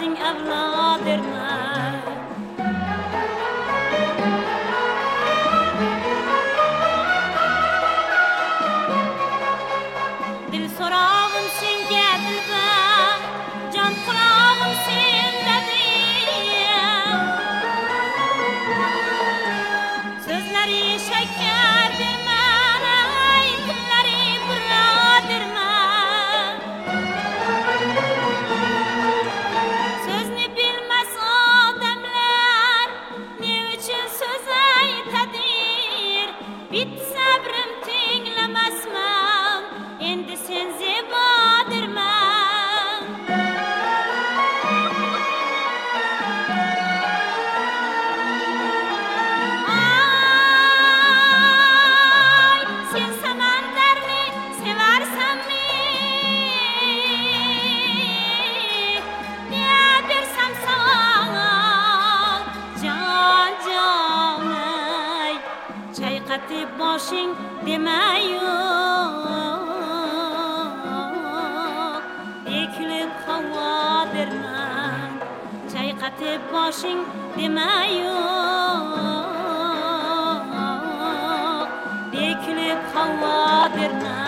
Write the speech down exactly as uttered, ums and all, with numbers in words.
sizin evladırlar. Dil sorağım sen gedilben, can kulağım sen dediyem. Sözleri şekerdir mene, dilleri buradır men. Sözünü bilmez adamlar, ne üçün söz aytadir? Bit sabrim tinglemezmem, endi sen zebadır men. Ay, sen samandarni seversen mi? Ne dersem sana, can canay. Çayqatib boshing dema yo'q, ekilib havodirman. Çayqatib boshing dema yo'q, ekilib havodirman.